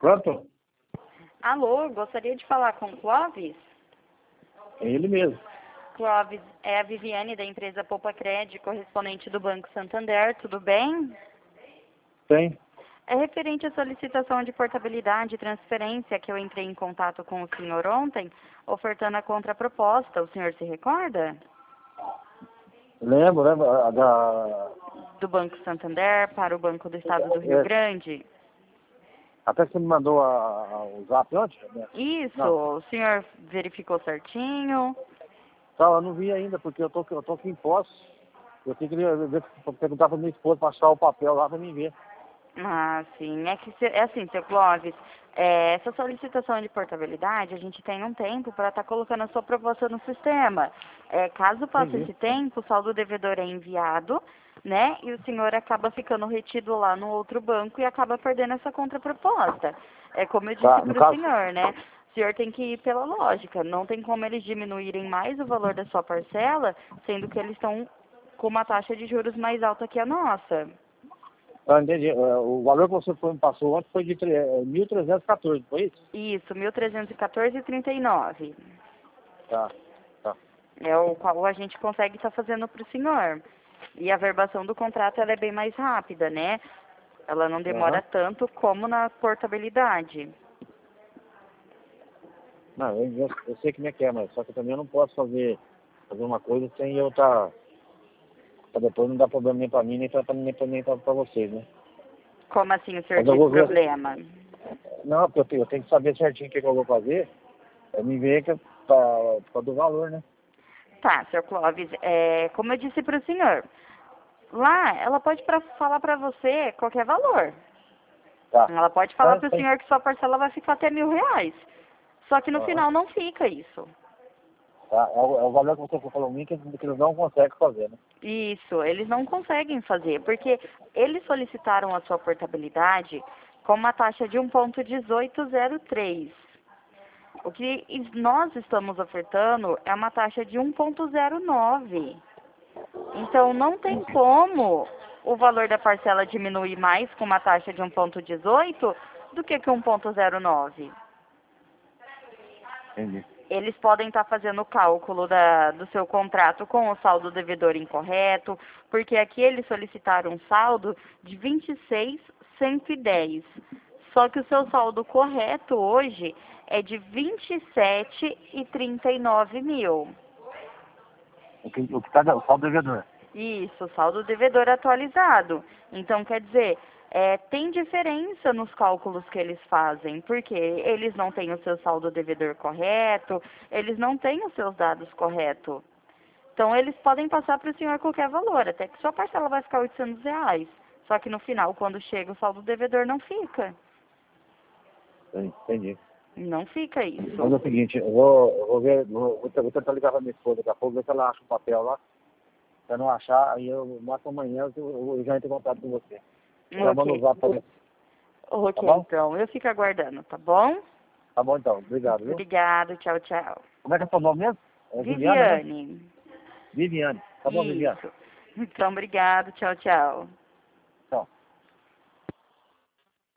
Pronto? Alô, gostaria de falar com o Clóvis? É ele mesmo. Clóvis, é a Viviane da empresa Poupa Cred, correspondente do Banco Santander, tudo bem? Tem? É referente à solicitação de portabilidade e transferência que eu entrei em contato com o senhor ontem, ofertando a contraproposta. O senhor se recorda? Lembro, da... Do Banco Santander para o Banco do Estado do Rio Grande? Até que você me mandou o zap ontem, né? Isso, Não. o senhor verificou certinho? Não, eu não vi ainda, porque eu tô aqui em Poços. Eu tenho que perguntar pra minha esposa pra achar o papel lá pra mim ver. Ah, sim. É que, é assim, seu Clóvis, essa solicitação de portabilidade, a gente tem um tempo para estar colocando a sua proposta no sistema. Caso passe Entendi. esse tempo, o saldo devedor é enviado, né? E o senhor acaba ficando retido lá no outro banco e acaba perdendo essa contraproposta. É como eu disse Tá, no para o caso... senhor, né? O senhor tem que ir pela lógica. Não tem como eles diminuírem mais o valor da sua parcela, sendo que eles estão com uma taxa de juros mais alta que a nossa. Ah, entendi. O valor que você me passou ontem foi de 1.314, foi isso? Isso, 1.314,39. Tá, tá. É o qual a gente consegue estar fazendo para o senhor. E a verbação do contrato ela é bem mais rápida, né? Ela não demora Aham. tanto como na portabilidade. Não, eu sei como é que é, mas só que também eu não posso fazer uma coisa sem eu estar... Pra depois não dar problema nem pra mim, nem pra vocês, né? Como assim o senhor Mas eu diz vou ver. problema? Não, porque eu tenho que saber certinho o que eu vou fazer. É me ver que pra do valor, né? Tá, senhor Clóvis, como eu disse para o senhor, lá ela pode falar para você qualquer valor. Tá. Ela pode falar É, para o tem. senhor que sua parcela vai ficar até R$ 1.000. Só que no Aham. final não fica isso. Tá. É o valor que você falou mim que eles não conseguem fazer, né? Isso, eles não conseguem fazer, porque eles solicitaram a sua portabilidade com uma taxa de 1,1803. O que nós estamos ofertando é uma taxa de 1,09. Então, não tem como o valor da parcela diminuir mais com uma taxa de 1,18 do que com 1,09. Entendi. Eles podem estar fazendo o cálculo do seu contrato com o saldo devedor incorreto, porque aqui eles solicitaram um saldo de 26.110. Só que o seu saldo correto hoje é de 27,39 mil. O que tá só o devedor. Isso, saldo devedor atualizado. Então, quer dizer, tem diferença nos cálculos que eles fazem, porque eles não têm o seu saldo devedor correto, eles não têm os seus dados corretos. Então, eles podem passar para o senhor qualquer valor, até que sua parcela vai ficar R$ 800. Só que no final, quando chega o saldo devedor, não fica. Entendi. Não fica Mas é o isso. seguinte, eu vou ver, vou tentar ligar pra minha esposa daqui a pouco, ver se ela acha o papel lá. Se eu não achar, aí eu marco amanhã, eu já entro em contato com você. Eu já mando o Ok. zap pra você. Tá Ok, bom? então, eu fico aguardando, tá bom? Tá bom então, obrigado, viu? Obrigado, tchau, tchau. Como é que é seu nome mesmo? É Viviane, né? Viviane. Viviane. Tá bom, Viviane? Isso. Então, obrigado. Tchau, tchau.